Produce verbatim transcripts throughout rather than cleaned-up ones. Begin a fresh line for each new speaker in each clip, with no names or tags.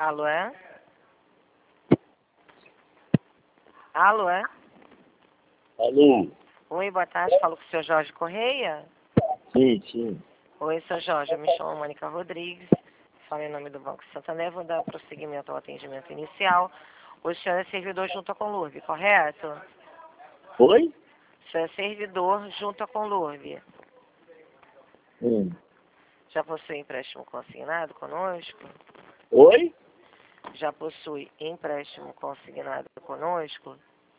Alô, é? Alô, é?
Alô?
Oi, boa tarde. Falo com o senhor Jorge Correia.
Sim, sim.
Oi, senhor Jorge. Eu me chamo Mônica Rodrigues. Falo em nome do Banco Santander. Vou dar prosseguimento ao atendimento inicial. O senhor é servidor junto à Conlurb, correto?
Oi?
O senhor é servidor junto à Conlurb.
Hum.
Já possui empréstimo consignado conosco?
Oi?
Já possui empréstimo consignado conosco?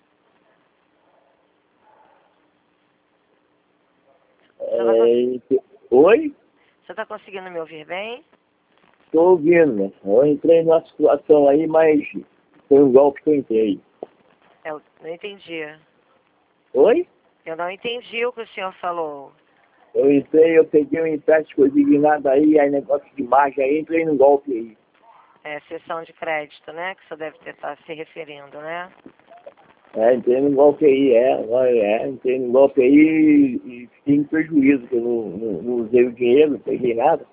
É... Oi?
Você está conseguindo me ouvir bem?
Estou ouvindo, né? Eu entrei numa situação aí, mas foi um golpe que eu entrei.
Eu não entendi.
Oi?
Eu não entendi o que o senhor falou.
Eu entrei, eu peguei um empréstimo consignado aí, aí negócio de margem aí, entrei num golpe aí.
É, sessão de crédito, né? Que o senhor deve ter estar se referindo, né?
É, entrei num golpe aí, é, é, entrei num golpe aí e, e fiquei em prejuízo, que eu não, não, não usei o dinheiro, não peguei nada.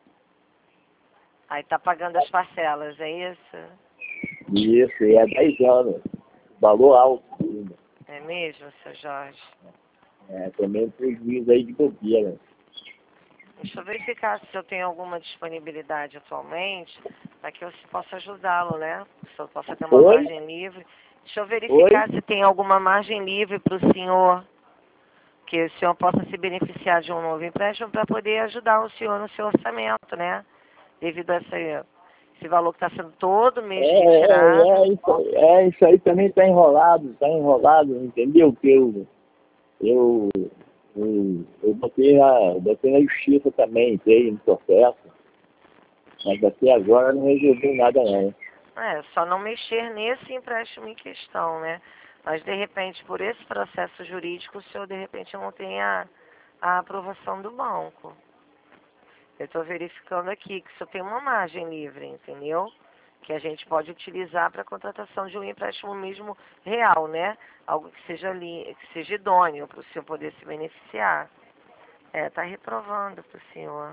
Aí tá pagando as parcelas, é isso?
Isso, e é dez anos, valor alto ainda.
É mesmo, seu Jorge?
É, também um prejuízo aí de bobeira.
Deixa eu verificar se eu tenho alguma disponibilidade atualmente para que eu possa ajudá-lo, né? Se eu possa ter uma
Oi?
margem livre. Deixa eu
Oi?
verificar se tem alguma margem livre para o senhor, que o senhor possa se beneficiar de um novo empréstimo para poder ajudar o senhor no seu orçamento, né? Devido a essa, esse valor que está sendo todo mês
É, é,
retirado.
é, isso, aí- é, isso aí também está enrolado, está enrolado, entendeu? Que eu, eu, eu, eu botei, na, eu botei na justiça também, entrei no processo, mas até agora não resolveu nada não.
É, só não mexer nesse empréstimo em questão, né? Mas, de repente, por esse processo jurídico, o senhor, de repente, não tem a, a aprovação do banco. Eu estou verificando aqui que o senhor tem uma margem livre, entendeu? Que a gente pode utilizar para a contratação de um empréstimo mesmo real, né? Algo que seja, ali, que seja idôneo para o senhor poder se beneficiar. É, está reprovando para o senhor.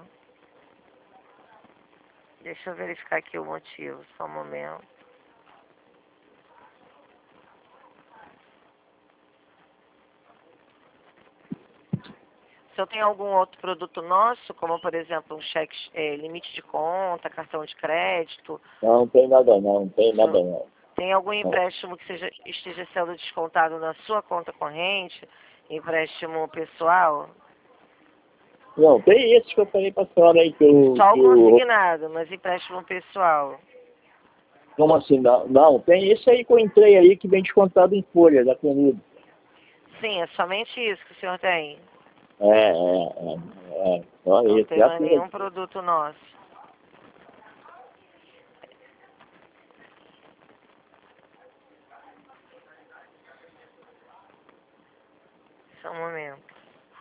Deixa eu verificar aqui o motivo, só um momento. O senhor tem algum outro produto nosso, como por exemplo um cheque, é, limite de conta, cartão de crédito?
Não, não tem nada não, não tem
O
nada
senhor
não.
tem algum
Não,
empréstimo que seja, esteja sendo descontado na sua conta corrente? Empréstimo pessoal?
não, tem esse que eu falei para a senhora aí, que eu,
Só o
que eu,
consignado, mas empréstimo pessoal.
como assim, não, não, tem esse aí que eu entrei aí que vem descontado em folha da Conube.
Sim, é somente isso que o senhor tem.
É, é, é, é, só
Não
esse,
tem
é
mais
tudo.
nenhum produto nosso. Só um momento.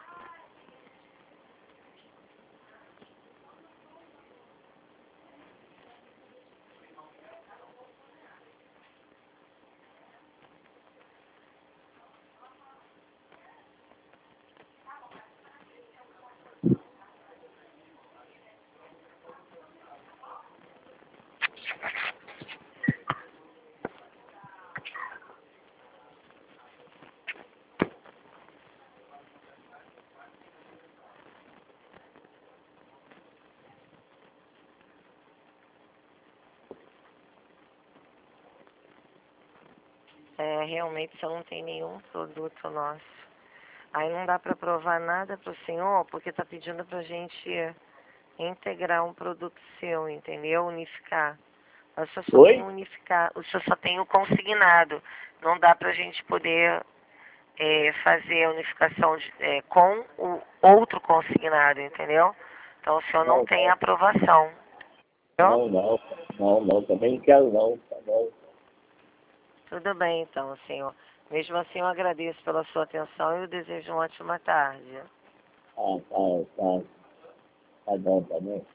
É, realmente você não tem nenhum produto nosso. Aí não dá para provar nada para o senhor, porque está pedindo para a gente integrar um produto seu, entendeu? Unificar. Mas o senhor só tem
Oi?
o unificar, o senhor só tem o consignado. Não dá para a gente poder é, fazer a unificação de, é, com o outro consignado, entendeu? Então o senhor não
Não,
tem
não,
aprovação. Entendeu?
não, não, não, não, também não quero não, tá bom.
Tudo bem então, senhor. Mesmo assim eu agradeço pela sua atenção e eu desejo uma ótima tarde.
Ah, tá, tá, tá bom, tá bom.